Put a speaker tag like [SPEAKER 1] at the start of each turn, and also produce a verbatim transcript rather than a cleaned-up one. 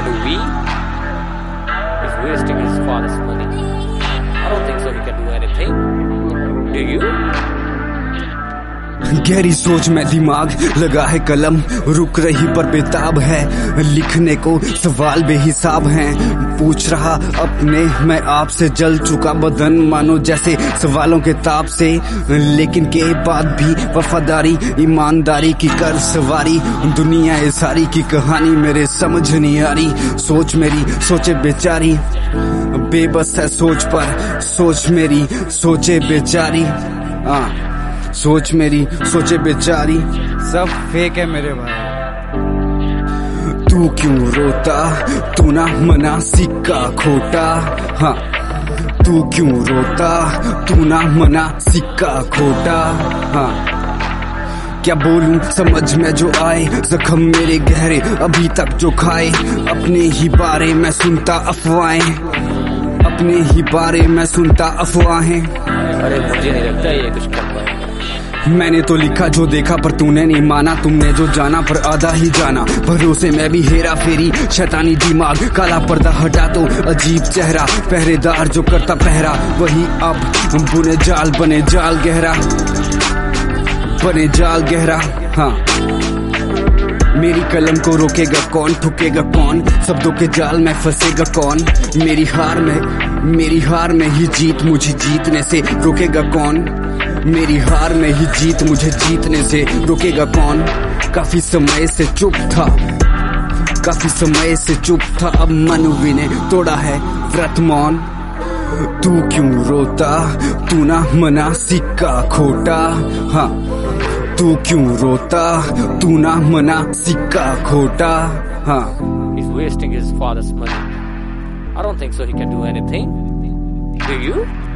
[SPEAKER 1] do we? He's wasting his father's money. I don't think so he can do anything. Do you?
[SPEAKER 2] गहरी सोच में दिमाग लगा है कलम, रुक रही पर बेताब है लिखने को, सवाल बेहिसाब हैं। पूछ रहा अपने मैं आपसे, जल चुका बदन मानो जैसे सवालों के ताप से, लेकिन के बाद भी वफादारी ईमानदारी की कर सवारी। दुनिया ये सारी की कहानी मेरे समझ नहीं आ रही। सोच मेरी सोचे बेचारी, बेबस है सोच पर सोच मेरी सोचे बेचारी। हाँ, सोच मेरी सोचे बेचारी,
[SPEAKER 3] सब फेक है मेरे भाई।
[SPEAKER 2] तू क्यों रोता, तू ना मना सिक्का खोटा। हाँ, तू क्यों रोता, तू ना मना सिक्का खोटा। हाँ, क्या बोलूं समझ में जो आए, जख्म मेरे गहरे अभी तक जो खाए। अपने ही बारे में सुनता अफवाहें, अपने ही बारे में सुनता अफवाहें।
[SPEAKER 1] अरे मुझे नहीं लगता ये कुछ कर पाएगा।
[SPEAKER 2] मैंने तो लिखा जो देखा पर तूने नहीं माना, तुमने जो जाना पर आधा ही जाना। भरोसे में भी हेरा फेरी, शैतानी दिमाग, काला पर्दा हटा तो अजीब चेहरा। पहरेदार जो करता पहरा, वही अब बुने जाल बने जाल गहरा, बने जाल गहरा। हाँ, मेरी कलम को रोकेगा कौन, ठुकेगा कौन, शब्दों के जाल में फंसेगा कौन। मेरी हार में मेरी हार में ही जीत मुझे जीतने से रोकेगा कौन। मेरी हार में ही जीत मुझे जीतने से रोकेगा कौन। काफी समय से चुप था, काफी समय से चुप था, अब मनवी ने तोड़ा है व्रत मौन। तू क्यों रोता, तू ना मना सिक्का खोटा। हाँ, तू क्यों रोता, तू ना मना सिक्का खोटा। हाँ,
[SPEAKER 1] He's wasting his father's money. I don't think so he can do anything. Do you?